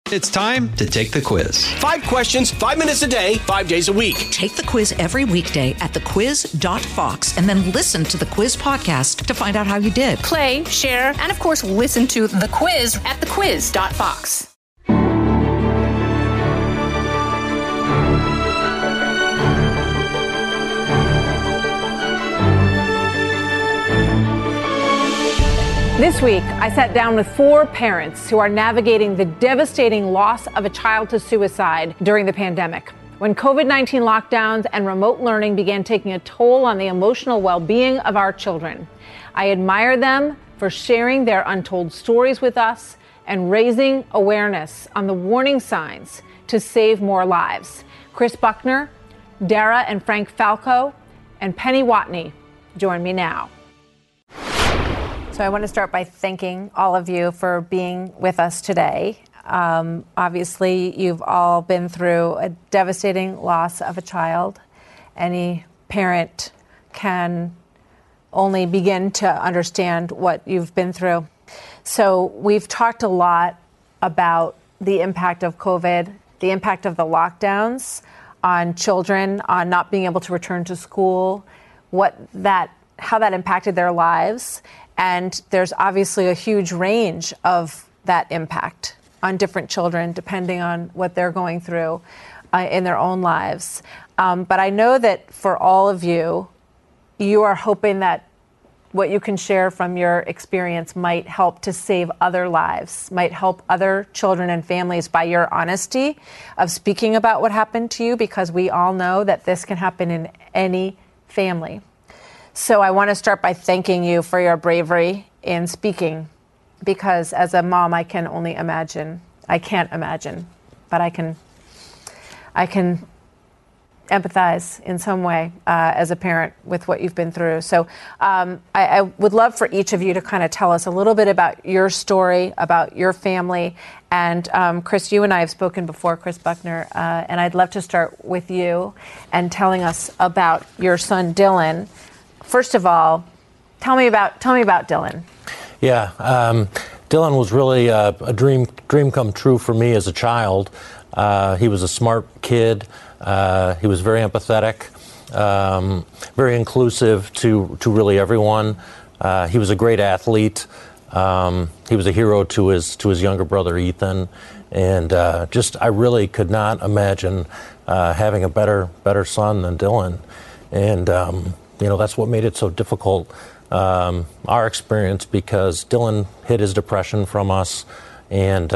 It's time to take the quiz. 5 questions, 5 minutes a day, 5 days a week. Take the quiz every weekday at thequiz.fox and then listen to the quiz podcast to find out how you did. Play, share, and of course, listen to The Quiz at thequiz.fox. This week, I sat down with 4 parents who are navigating the devastating loss of a child to suicide during the pandemic. When COVID-19 lockdowns and remote learning began taking a toll on the emotional well-being of our children, I admire them for sharing their untold stories with us and raising awareness on the warning signs to save more lives. Chris Buckner, Dara and Frank Falco, and Penny Watney join me now. So I want to start by thanking all of you for being with us today. Obviously, you've all been through a devastating loss of a child. Any parent can only begin to understand what you've been through. So we've talked a lot about the impact of COVID, the impact of the lockdowns on children, on not being able to return to school, how that impacted their lives. And there's obviously a huge range of that impact on different children, depending on what they're going through in their own lives. But I know that for all of you, you are hoping that what you can share from your experience might help to save other lives, might help other children and families by your honesty of speaking about what happened to you, because we all know that this can happen in any family. So I want to start by thanking you for your bravery in speaking, because as a mom, I can only imagine. I can't imagine, but I can empathize in some way as a parent with what you've been through. So I would love for each of you to kind of tell us a little bit about your story, about your family. And Chris, you and I have spoken before, Chris Buckner, and I'd love to start with you and telling us about your son, Dylan. First of all, tell me about Dylan. Yeah, Dylan was really a dream come true for me as a child. He was a smart kid. He was very empathetic, very inclusive to really everyone. He was a great athlete. He was a hero to his younger brother Ethan, and I really could not imagine having a better son than Dylan. And that's what made it so difficult, our experience, because Dylan hid his depression from us, and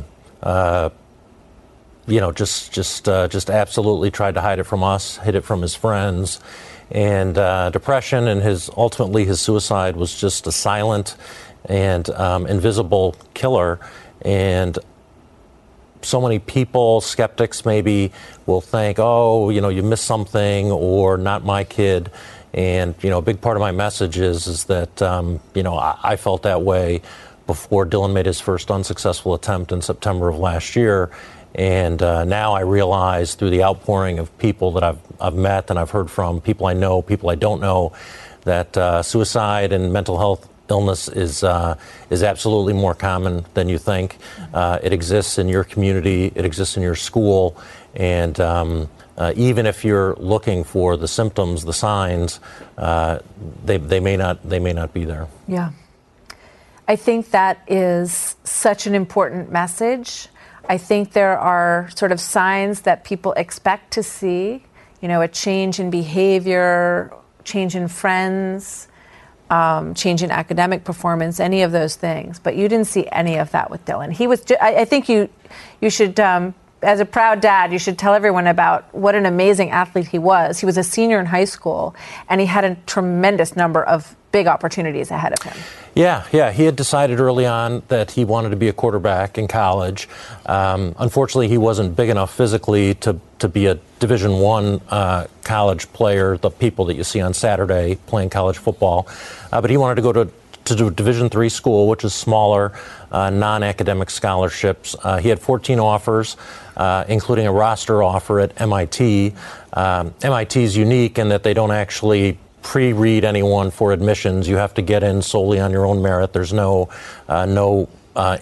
just absolutely tried to hide it from us, hid it from his friends, and depression and his suicide was just a silent and invisible killer. And so many people, skeptics maybe, will think, you missed something, or not my kid. And, a big part of my message is that, I felt that way before Dylan made his first unsuccessful attempt in September of last year. And now I realize through the outpouring of people that I've met and I've heard from, people I know, people I don't know, that suicide and mental health illness is absolutely more common than you think. It exists in your community. It exists in your school. And even if you're looking for the symptoms, the signs, they may not be there. Yeah. I think that is such an important message. I think there are sort of signs that people expect to see, a change in behavior, change in friends, change in academic performance, any of those things. But you didn't see any of that with Dylan. I think you should, as a proud dad, you should tell everyone about what an amazing athlete he was. He was a senior in high school, and he had a tremendous number of big opportunities ahead of him. Yeah. He had decided early on that he wanted to be a quarterback in college. Unfortunately, he wasn't big enough physically to be a Division I college player, the people that you see on Saturday playing college football. But he wanted to go to a Division III school, which is smaller, non-academic scholarships. He had 14 offers, including a roster offer at MIT. MIT is unique in that they don't actually pre-read anyone for admissions. You have to get in solely on your own merit. There's no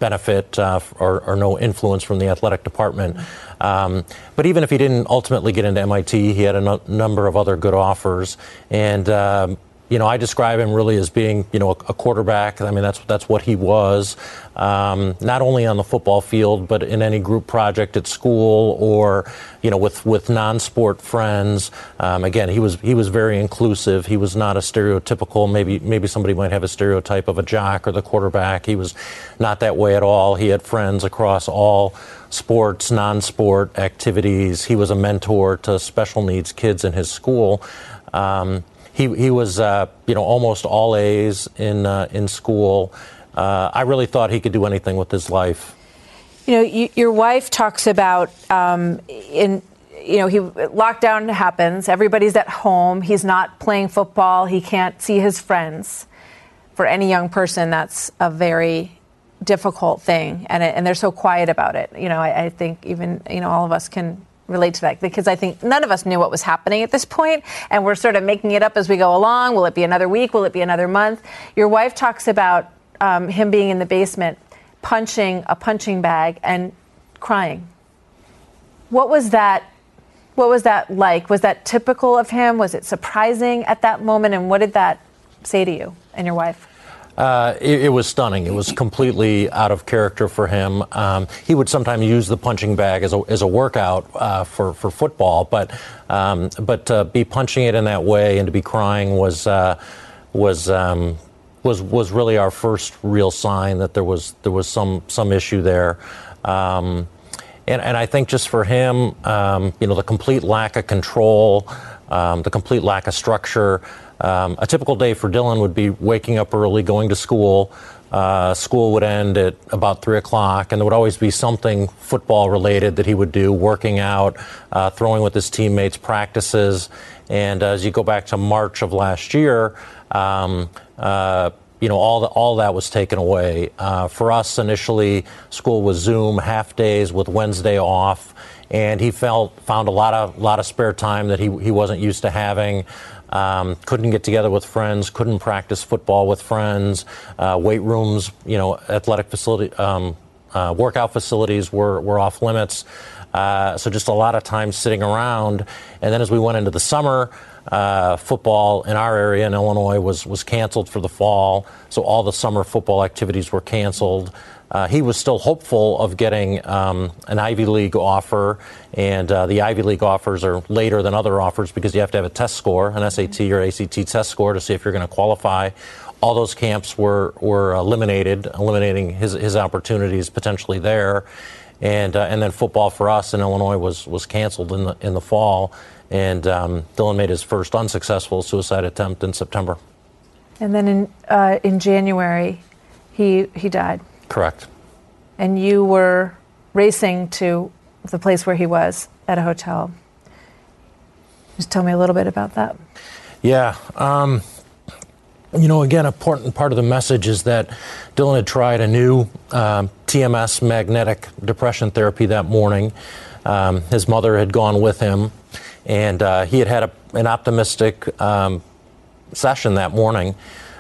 benefit or no influence from the athletic department. But even if he didn't ultimately get into MIT, he had a number of other good offers. And I describe him really as being, a quarterback. I mean, that's what he was, not only on the football field, but in any group project at school or, with non-sport friends. Again, he was very inclusive. He was not a stereotypical, maybe somebody might have a stereotype of a jock or the quarterback. He was not that way at all. He had friends across all sports, non-sport activities. He was a mentor to special needs kids in his school. He was, almost all A's in school. I really thought he could do anything with his life. Your wife talks about lockdown happens. Everybody's at home. He's not playing football. He can't see his friends. For any young person, that's a very difficult thing, and they're so quiet about it. I think even all of us can relate to that, because I think none of us knew what was happening at this point, and we're sort of making it up as we go along. Will it be another week? Will it be another month? Your wife talks about him being in the basement, punching a punching bag and crying. What was that like? Was that typical of him? Was it surprising at that moment? And what did that say to you and your wife? It was stunning. It was completely out of character for him. He would sometimes use the punching bag as a workout for football, but to be punching it in that way and to be crying was really our first real sign that there was some issue there. And I think just for him, the complete lack of control, the complete lack of structure. A typical day for Dylan would be waking up early, going to school. School would end at about 3 o'clock, and there would always be something football related that he would do, working out, throwing with his teammates, practices. And as you go back to March of last year, all that was taken away. For us, initially, school was Zoom, half days with Wednesday off, and he found a lot of spare time that he wasn't used to having. Couldn't get together with friends, couldn't practice football with friends, weight rooms, athletic facility, workout facilities were off limits. So just a lot of time sitting around. And then as we went into the summer, football in our area in Illinois was canceled for the fall. So all the summer football activities were canceled. He was still hopeful of getting an Ivy League offer, and the Ivy League offers are later than other offers because you have to have a test score, an SAT or ACT test score to see if you're going to qualify. All those camps were eliminating his opportunities potentially there, and then football for us in Illinois was canceled in the fall, and Dylan made his first unsuccessful suicide attempt in September. And then in January, he died. Correct. And you were racing to the place where he was at a hotel. Just tell me a little bit about that. Yeah. Again, an important part of the message is that Dylan had tried a new TMS magnetic depression therapy that morning. His mother had gone with him, and he had an optimistic session that morning.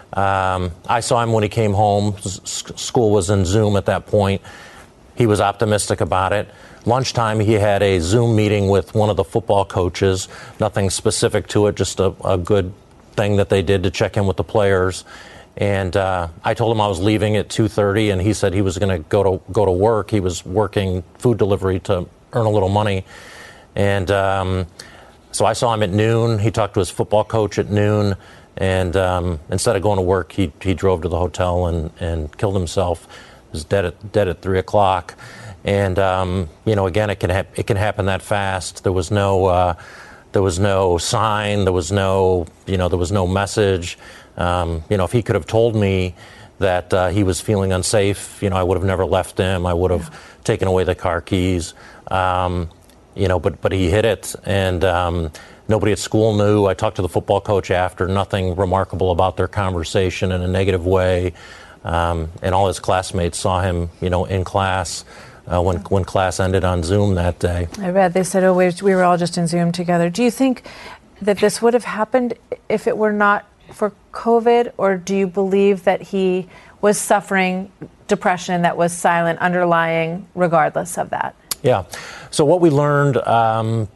I saw him when he came home. School was in Zoom at that point. He was optimistic about it. Lunchtime, he had a Zoom meeting with one of the football coaches. Nothing specific to it, just a good thing that they did to check in with the players. And I told him I was leaving at 2:30, and he said he was going to go to work. He was working food delivery to earn a little money. And so I saw him at noon. He talked to his football coach at noon. And instead of going to work, he drove to the hotel and killed himself. He was dead at 3 o'clock. And again, it can happen that fast. There was no sign. There was no message. If he could have told me that he was feeling unsafe, I would have never left him. I would have taken away the car keys. But he hid it, and nobody at school knew. I talked to the football coach after. Nothing remarkable about their conversation in a negative way. And all his classmates saw him, in class when class ended on Zoom that day. I read they said, we were all just in Zoom together. Do you think that this would have happened if it were not for COVID, or do you believe that he was suffering depression that was silent, underlying, regardless of that? Yeah. So what we learned, I'm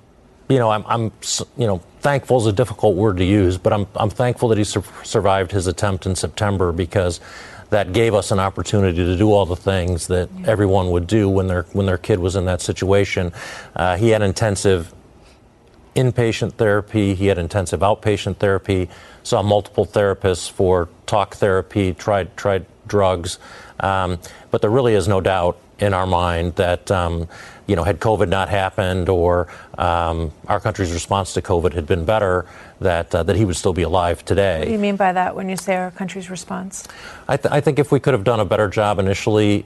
thankful is a difficult word to use, but I'm thankful that he survived his attempt in September, because that gave us an opportunity to do all the things that everyone would do when their kid was in that situation. He had intensive inpatient therapy. He had intensive outpatient therapy. Saw multiple therapists for talk therapy. Tried drugs, but there really is no doubt in our mind that had COVID not happened, or our country's response to COVID had been better, that he would still be alive today. What do you mean by that when you say our country's response? I think if we could have done a better job initially,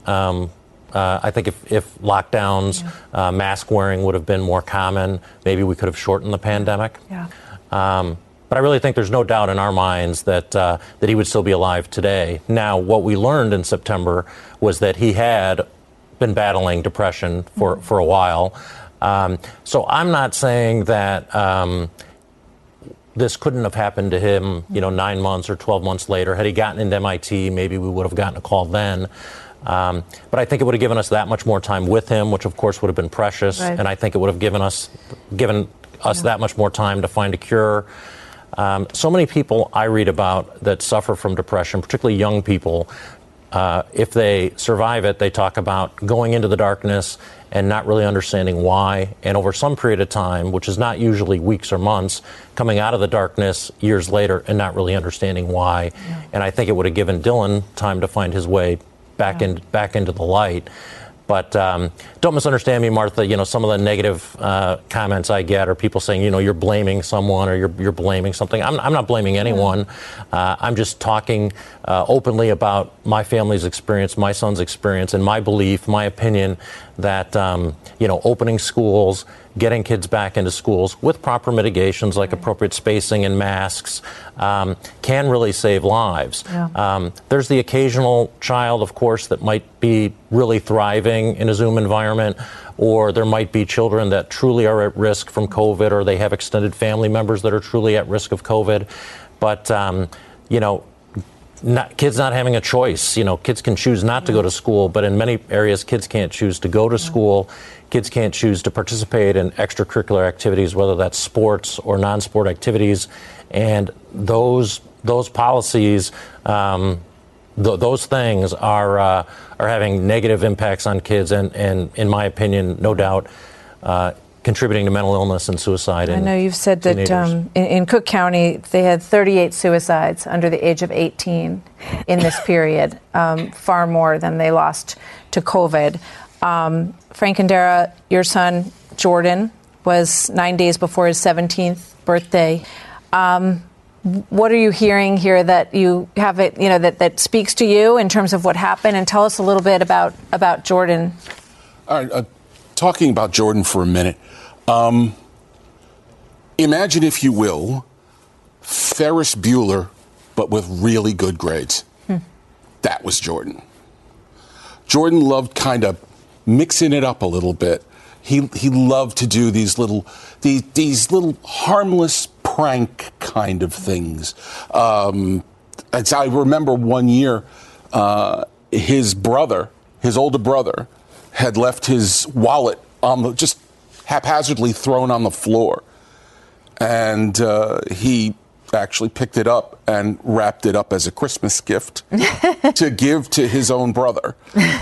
I think if lockdowns, mask wearing would have been more common, maybe we could have shortened the pandemic. Yeah. But I really think there's no doubt in our minds that he would still be alive today. Now, what we learned in September was that he had been battling depression for a while. So I'm not saying that this couldn't have happened to him, 9 months or 12 months later. Had he gotten into MIT, maybe we would have gotten a call then. But I think it would have given us that much more time with him, which of course would have been precious. Right. And I think it would have given us that much more time to find a cure. So many people I read about that suffer from depression, particularly young people, if they survive it, they talk about going into the darkness and not really understanding why. And over some period of time, which is not usually weeks or months, coming out of the darkness years later and not really understanding why. Yeah. And I think it would have given Dylan time to find his way back into the light. But don't misunderstand me, Martha. Some of the negative comments I get are people saying, you're blaming someone or you're blaming something. I'm not blaming anyone. I'm just talking openly about my family's experience, my son's experience, and my belief, my opinion that, opening schools, getting kids back into schools with proper mitigations like appropriate spacing and masks can really save lives. Yeah. There's the occasional child, of course, that might be really thriving in a Zoom environment, or there might be children that truly are at risk from COVID, or they have extended family members that are truly at risk of COVID. But, kids not having a choice. Kids can choose not to go to school, but in many areas, kids can't choose to go to school. Kids can't choose to participate in extracurricular activities, whether that's sports or non-sport activities. And those policies, those things are having negative impacts on kids, and in my opinion, no doubt, contributing to mental illness and suicide. I know you've said that in Cook County, they had 38 suicides under the age of 18 in this period, far more than they lost to COVID. Frank and Dara, your son, Jordan, was 9 days before his 17th birthday. What are you hearing here that you have it, that speaks to you in terms of what happened? And tell us a little bit about Jordan. All right, talking about Jordan for a minute. Imagine, if you will, Ferris Bueller, but with really good grades. That was Jordan. Jordan loved kind of mixing it up a little bit. He loved to do these little harmless prank kind of things. I remember one year, his older brother, had left his wallet just haphazardly thrown on the floor, and he actually picked it up and wrapped it up as a Christmas gift to give to his own brother.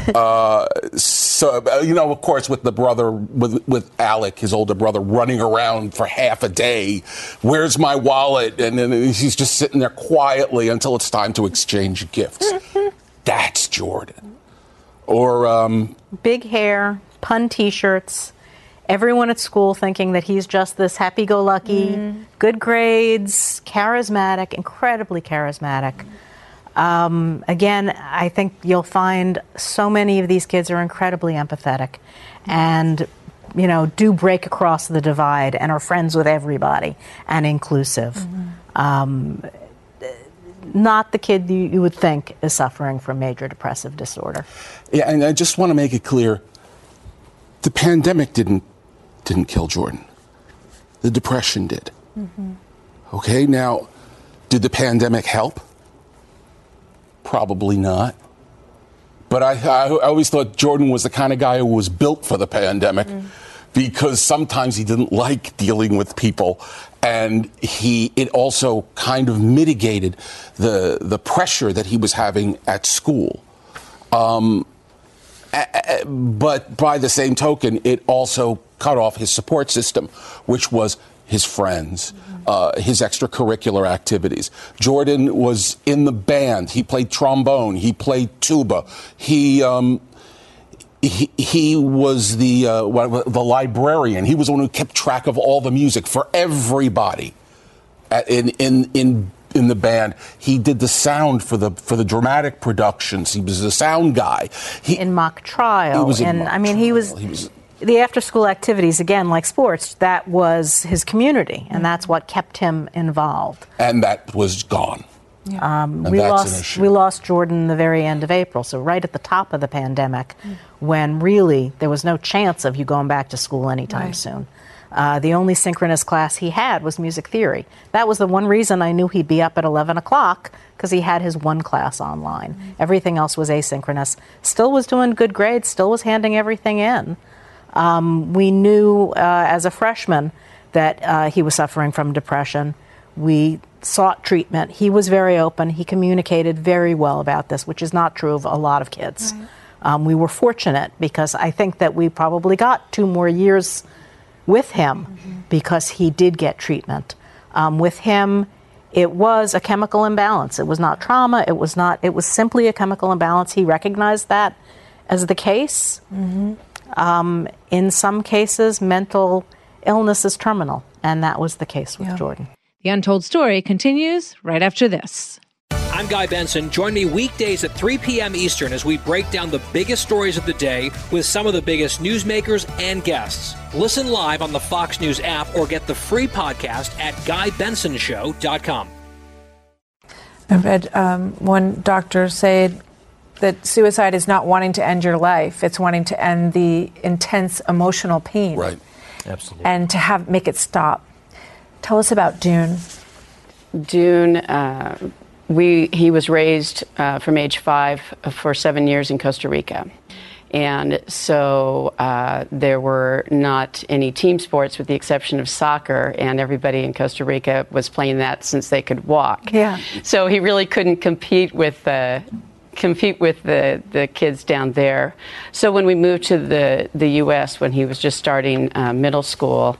Of course, with the brother, with Alec, his older brother, running around for half a day, where's my wallet? And then he's just sitting there quietly until it's time to exchange gifts. That's Jordan. Or big hair, pun T-shirts, everyone at school thinking that he's just this happy-go-lucky, good grades, charismatic, incredibly charismatic. Again, I think you'll find so many of these kids are incredibly empathetic and, do break across the divide and are friends with everybody and inclusive. Not the kid you would think is suffering from major depressive disorder. Yeah, and I just want to make it clear, the pandemic didn't kill Jordan. The depression did. Okay, now, Did the pandemic help? Probably not. But I always thought Jordan was the kind of guy who was built for the pandemic because sometimes he didn't like dealing with people. And it also kind of mitigated the pressure that he was having at school. But by the same token, it also cut off his support system, which was his friends, his extracurricular activities. Jordan was in the band. He played trombone. He played tuba. He was the librarian. He was the one who kept track of all the music for everybody in the band. He did the sound for the dramatic productions. He was the sound guy. In mock trial. He was the after-school activities, again, like sports, that was his community, and that's what kept him involved. And that was gone. We lost Jordan the very end of April, so right at the top of the pandemic, when really there was no chance of you going back to school anytime soon. The only synchronous class he had was music theory. That was the one reason I knew he'd be up at 11 o'clock, because he had his one class online. Everything else was asynchronous. Still was doing good grades, still was handing everything in. We knew as a freshman that he was suffering from depression. We sought treatment. He was very open. He communicated very well about this, which is not true of a lot of kids. We were fortunate because I think that we probably got 2 more years with him because he did get treatment. With him, it was a chemical imbalance. It was not trauma. It was simply a chemical imbalance. He recognized that as the case. In some cases, mental illness is terminal, and that was the case with Jordan. The Untold Story continues right after this. I'm Guy Benson. Join me weekdays at 3 p.m. Eastern as we break down the biggest stories of the day with some of the biggest newsmakers and guests. Listen live on the Fox News app or get the free podcast at GuyBensonShow.com. I read one doctor say that suicide is not wanting to end your life. It's wanting to end the intense emotional pain. Right. Absolutely. And to make it stop. Tell us about Dune. Dune, he was raised from age 5 for 7 years in Costa Rica. And so there were not any team sports with the exception of soccer, and everybody in Costa Rica was playing that since they could walk. Yeah. So he really couldn't compete with the kids down there. So when we moved to the U.S., when he was just starting middle school,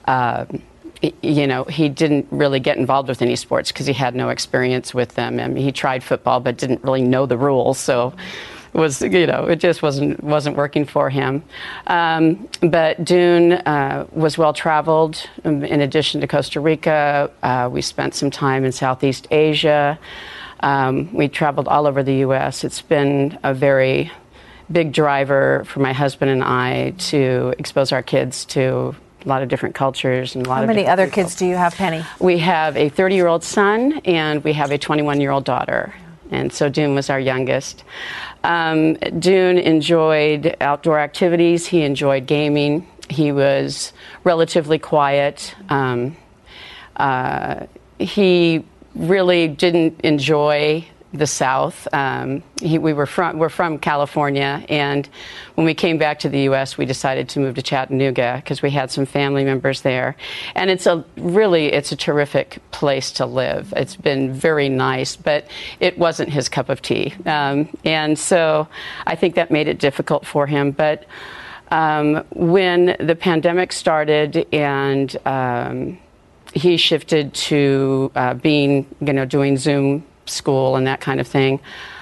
he didn't really get involved with any sports because he had no experience with them. I mean, he tried football but didn't really know the rules, so it just wasn't working for him. But Dune was well traveled. In addition to Costa Rica, we spent some time in Southeast Asia. We traveled all over the U.S. It's been a very big driver for my husband and I to expose our kids to a lot of different cultures and a lot How of many other people. kids do you have, Penny? We have a 30-year-old son and we have a 21-year-old daughter. And so Dune was our youngest. Dune enjoyed outdoor activities. He enjoyed gaming. He was relatively quiet. He really didn't enjoy the South. We're from California, and when we came back to the U.S., we decided to move to Chattanooga because we had some family members there. And it's a terrific place to live. It's been very nice, but it wasn't his cup of tea. And so I think that made it difficult for him. But when the pandemic started and he shifted to doing Zoom school and that kind of thing,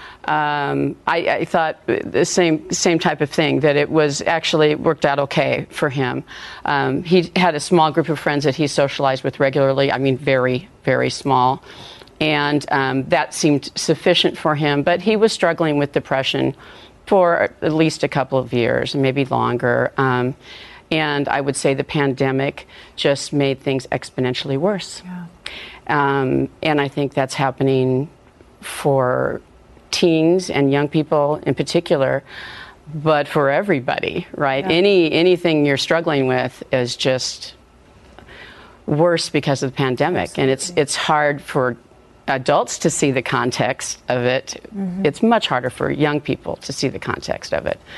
I thought the same type of thing, that it worked out okay for him. He had a small group of friends that he socialized with regularly. I mean, very, very small. And that seemed sufficient for him. But he was struggling with depression for at least a couple of years, maybe longer. And I would say the pandemic just made things exponentially worse. Yeah. And I think that's happening for teens and young people in particular, but for everybody, right? Yeah. Anything you're struggling with is just worse because of the pandemic. Absolutely. And it's hard for adults to see the context of it. Mm-hmm. It's much harder for young people to see the context of it.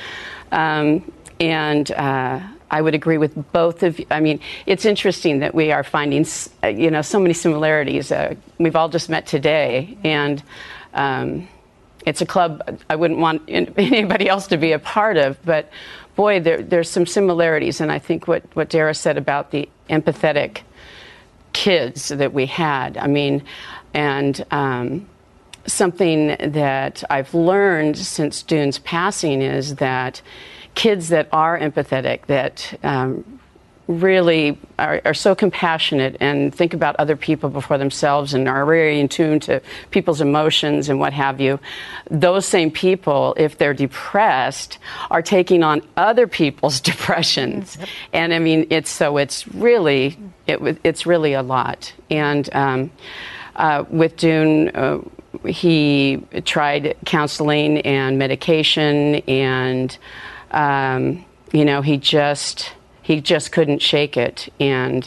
I would agree with both of you. I mean, it's interesting that we are finding, so many similarities. We've all just met today, and it's a club I wouldn't want anybody else to be a part of. But boy, there's some similarities, and I think what Dara said about the empathetic kids that we had. I mean, and something that I've learned since Dune's passing is that kids that are empathetic, that really are so compassionate and think about other people before themselves and are very in tune to people's emotions and what have you, those same people, if they're depressed, are taking on other people's depressions. Yep. And I mean, it's really a lot. And with Dune, he tried counseling and medication, and he just couldn't shake it. And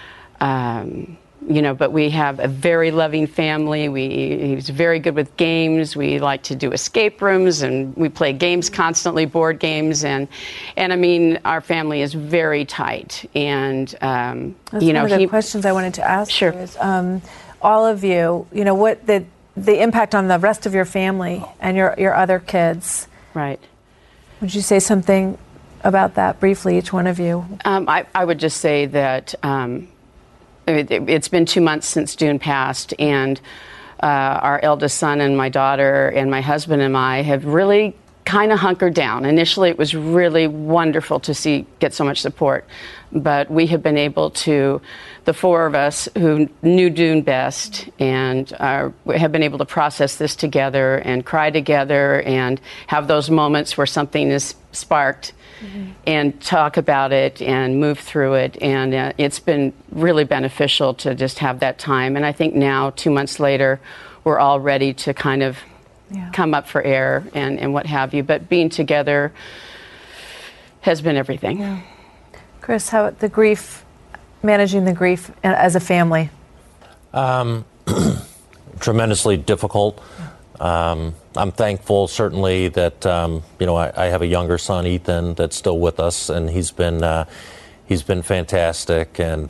but we have a very loving family. He's very good with games. We like to do escape rooms, and we play games constantly, board games, and I mean, our family is very tight. And that's one of the questions I wanted to ask. Sure. You is, all of you, what the impact on the rest of your family and your other kids. Right. Would you say something about that briefly, each one of you? I would just say that it's been 2 months since Dune passed, and our eldest son and my daughter and my husband and I have really kind of hunkered down. Initially, it was really wonderful to get so much support, but we have been able to, the four of us who knew Dune best, and have been able to process this together and cry together and have those moments where something is sparked. Mm-hmm. And talk about it and move through it. And it's been really beneficial to just have that time. And I think now, 2 months later, we're all ready to kind of come up for air and what have you. But being together has been everything. Yeah. Chris, how managing the grief as a family? Tremendously difficult. I'm thankful, certainly, that I have a younger son, Ethan, that's still with us, and he's been fantastic. And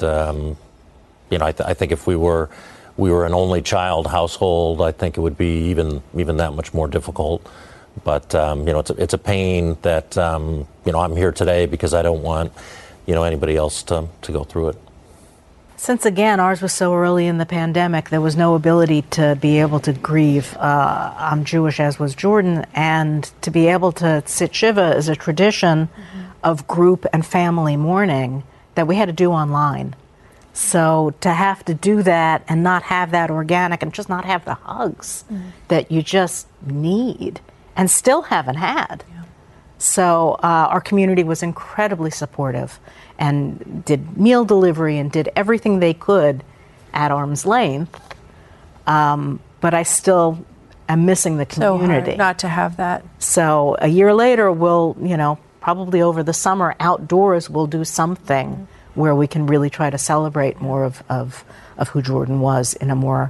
I think if we were an only child household, I think it would be even that much more difficult. But it's a pain that I'm here today because I don't want anybody else to go through it. Since, again, ours was so early in the pandemic, there was no ability to be able to grieve. I'm Jewish, as was Jordan, and to be able to sit Shiva is a tradition of group and family mourning that we had to do online. So to have to do that and not have that organic and just not have the hugs that you just need and still haven't had. Yeah. So our community was incredibly supportive and did meal delivery and did everything they could at arm's length. But I still am missing the community. So hard not to have that. So a year later, we'll, probably over the summer, outdoors, we'll do something where we can really try to celebrate more of who Jordan was in a more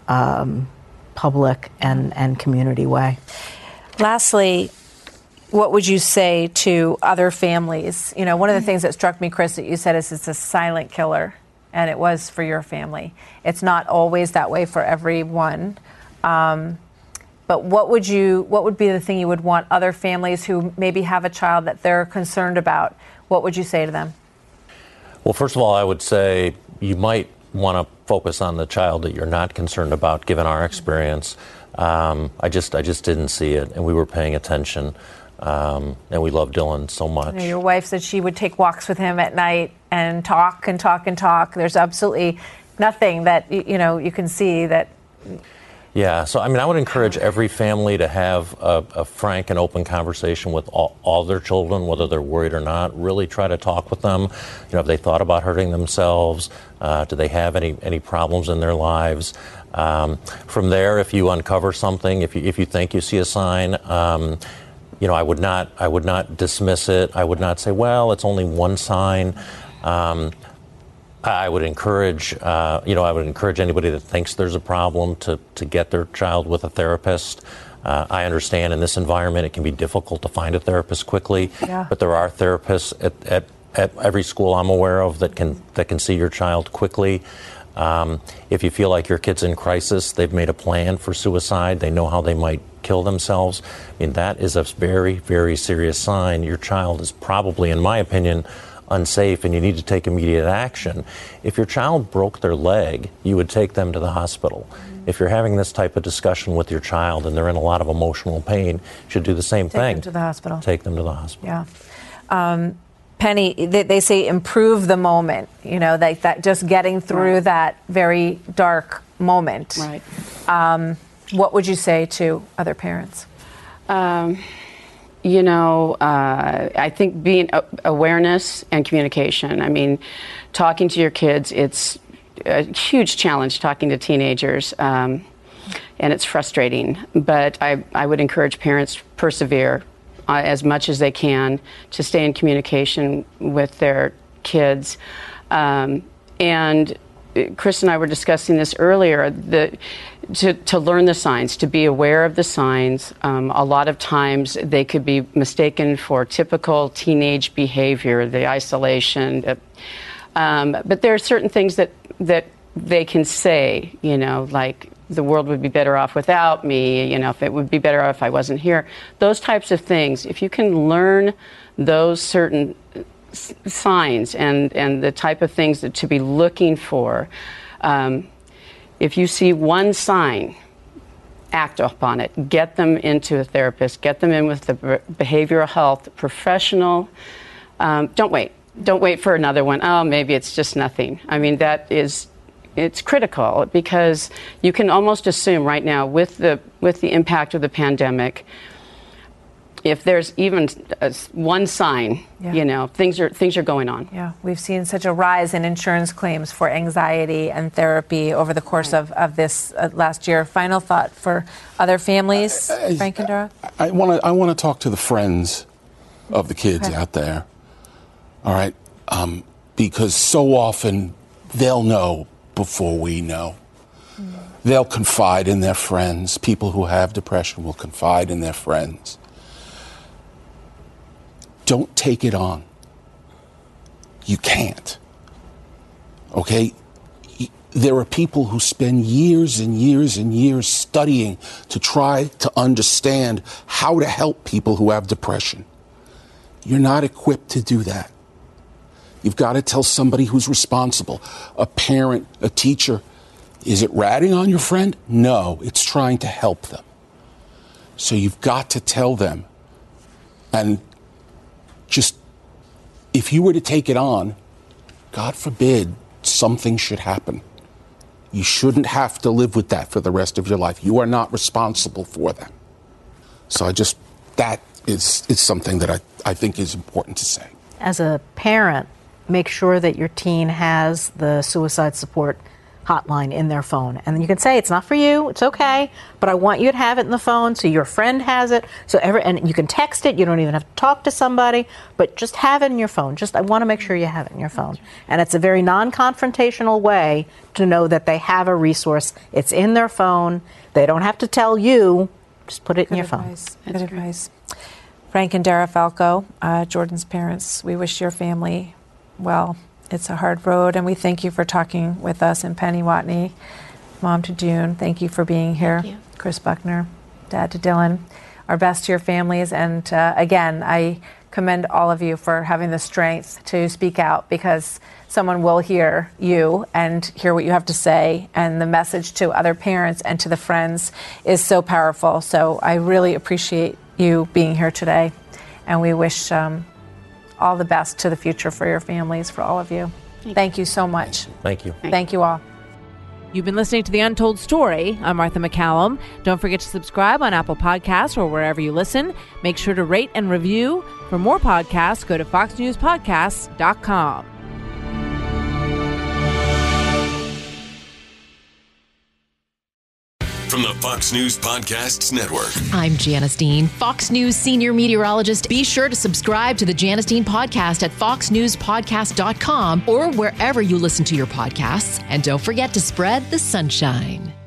public and community way. Lastly, what would you say to other families? One of the things that struck me, Chris, that you said is it's a silent killer, and it was for your family. It's not always that way for everyone. But what would be the thing you would want other families who maybe have a child that they're concerned about? What would you say to them? Well, first of all, I would say you might want to focus on the child that you're not concerned about, given our experience. I just didn't see it, and we were paying attention. And we love Dylan so much. Your wife said she would take walks with him at night and talk and talk and talk. There's absolutely nothing that you can see that. Yeah, so I would encourage every family to have a frank and open conversation with all their children, whether they're worried or not. Really try to talk with them. Have they thought about hurting themselves? Do they have any problems in their lives? From there, if you uncover something, if you think you see a sign. I would not dismiss it. I would not say, well, it's only one sign. I would encourage, anybody that thinks there's a problem to get their child with a therapist. I understand in this environment it can be difficult to find a therapist quickly, but there are therapists at every school I'm aware of that can see your child quickly. If you feel like your kid's in crisis, they've made a plan for suicide, they know how they might kill themselves. I mean, that is a very, very serious sign. Your child is probably, in my opinion, unsafe, and you need to take immediate action. If your child broke their leg, you would take them to the hospital. If you're having this type of discussion with your child and they're in a lot of emotional pain, you should do the same thing. Take them to the hospital. Take them to the hospital. Yeah. Penny, they say improve the moment, like that, just getting through that very dark moment. Right. What would you say to other parents? I think being awareness and communication. I mean, talking to your kids, it's a huge challenge talking to teenagers, and it's frustrating. But I would encourage parents to persevere as much as they can to stay in communication with their kids. And Chris and I were discussing this earlier, to learn the signs, to be aware of the signs. A lot of times they could be mistaken for typical teenage behavior, the isolation. But there are certain things that they can say, like the world would be better off without me, if it would be better off if I wasn't here. Those types of things, if you can learn those certain signs and the type of things to be looking for, if you see one sign, act upon it. Get them into a therapist. Get them in with the behavioral health professional. Don't wait. Don't wait for another one. Oh, maybe it's just nothing. I mean, it's critical because you can almost assume right now with the impact of the pandemic, if there's even one sign, things are going on. Yeah, we've seen such a rise in insurance claims for anxiety and therapy over the course of this last year. Final thought for other families, Frank and Dara? I want to talk to the friends of the kids out there. All right, because so often they'll know before we know. They'll confide in their friends. People who have depression will confide in their friends. Don't take it on. You can't. Okay? There are people who spend years and years and years studying to try to understand how to help people who have depression. You're not equipped to do that. You've got to tell somebody who's responsible, a parent, a teacher. Is it ratting on your friend? No, it's trying to help them. So you've got to tell them. And just, if you were to take it on, God forbid, something should happen. You shouldn't have to live with that for the rest of your life. You are not responsible for them. So that is something that I think is important to say. As a parent, make sure that your teen has the suicide support hotline in their phone. And you can say, it's not for you, it's okay, but I want you to have it in the phone so your friend has it. And you can text it, you don't even have to talk to somebody, but just have it in your phone. I want to make sure you have it in your phone. And it's a very non-confrontational way to know that they have a resource. It's in their phone. They don't have to tell you, just put it in your phone. Good advice. Frank and Dara Falco, Jordan's parents, we wish your family well. It's a hard road, and we thank you for talking with us. And Penny Watney, mom to June, thank you for being here. Thank you. Chris Buckner, dad to Dylan. Our best to your families. And again, I commend all of you for having the strength to speak out, because someone will hear you and hear what you have to say. And the message to other parents and to the friends is so powerful. So I really appreciate you being here today. And we wish all the best to the future for your families, for all of you. Thank you so much. Thank you. Thank you all. You've been listening to The Untold Story. I'm Martha McCallum. Don't forget to subscribe on Apple Podcasts or wherever you listen. Make sure to rate and review. For more podcasts, go to foxnewspodcasts.com. from the Fox News Podcasts Network. I'm Janice Dean, Fox News senior meteorologist. Be sure to subscribe to the Janice Dean podcast at foxnewspodcast.com or wherever you listen to your podcasts. And don't forget to spread the sunshine.